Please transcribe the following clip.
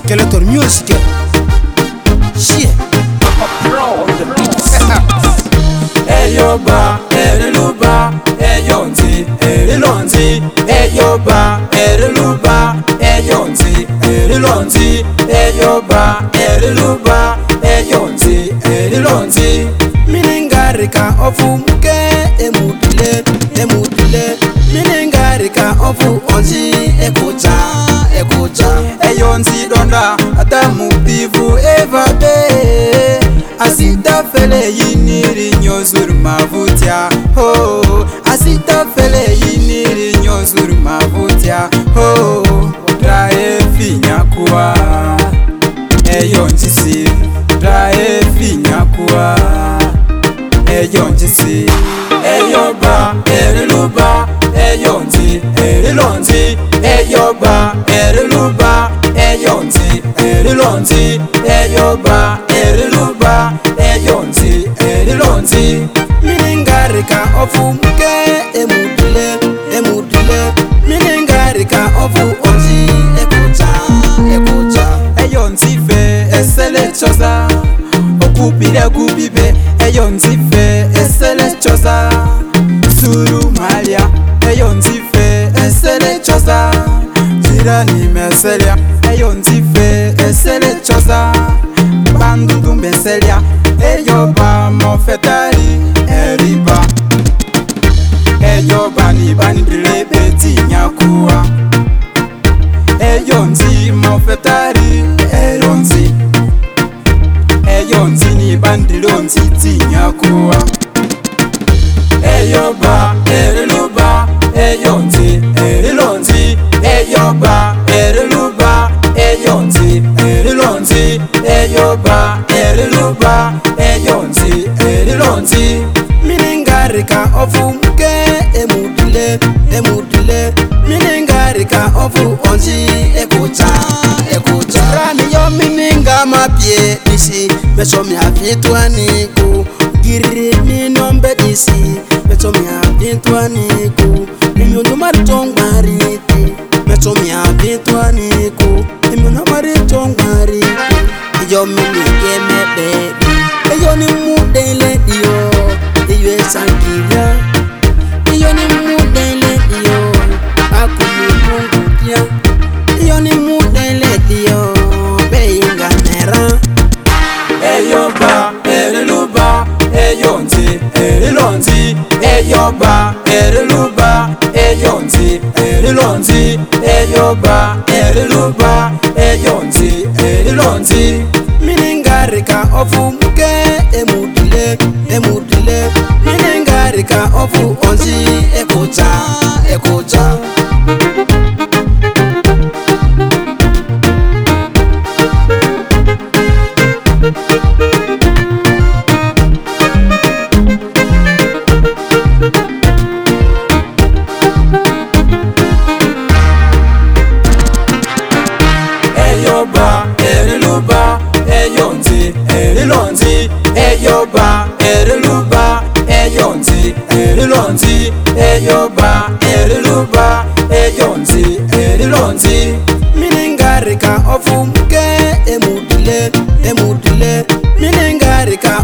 Skeletor Music. Shit. Eyoba, Eriluba, Eyonzi, Erilonzi, Eyoba, Eriluba, Eyonzi, Erilonzi, Eyoba, Eriluba, Eyonzi, Erilonzi. Miningarika ofu muke emudile, emudile. Miningarika ofu onzi ekocha, ekocha. Eyonzi donda atamu bivu evabe. Asita fele yiniri nyozuru mavutia ho. Asita fele yiniri nyozuru mavutia ho. Drae finyakuwa Eyonzi drae finyakuwa Eyonzi Eyoba, Eriluba, Eyonzi, Erilonzi, Eyoba, Eriluba, Eyonzi, Erilonzi, Eyoba, Eriluba, Eyonzi, Erilonzi. Miningarika ofu muke emudile, emudile. Miningarika ofu onzi ekocha, ekocha. Eyonzi fe esele choza okupire kubibe. Eyonzi fe esele choza suru malia. Eyonzi fe esele choza jirani meselia. Eyonzi fe esele choza bandundu meselia. Eyoba mofetari eriba. Eyoba ni bandile beti nyakuwa. Eyonzi mofetari Eyonzi. Eyonzi ni bandilonzi tinyakuwa. Eyoba, Eriluba, Eyonzi, Erilonzi, Eyoba, Eriluba, Eyonzi, Erilonzi, Eyoba, Eriluba, Eyonzi, Erilonzi. Miningarika ofu muke emudile, emudile. Miningarika ofu onzi ekocha, ekocha. Rani yo mininga mapie disi meso mi avitwa niku. Giri mi nombe disi meso mi avitwa niku. Imyono mariton mariti meso mi avitwa niku. Imyono mariton mariti yo mininge me baby. Eyo ni mudele dio. Eyo esangiria. Eyo ni mudele dio. Akumi mungu kia. Eyo ni mudele dio. Beinga nera. Eyoba, Eriluba, Eyonzi, Erilonzi, Eyoba, Eriluba, Eyonzi, Erilonzi, Eyoba, Eriluba, Eyonzi, Erilonzi. Miningarika ofu muke emudile, emudile. Miningarika ofu onzi ekocha, ekocha. Eyoba, Eriluba, Eyonzi, Erilonzi, Eyoba, Eriluba, Eyonzi, Erilonzi, Eyoba, Eriluba, Eyonzi, Erilonzi. Miningarika ofu muke emudile, emudile. Miningarika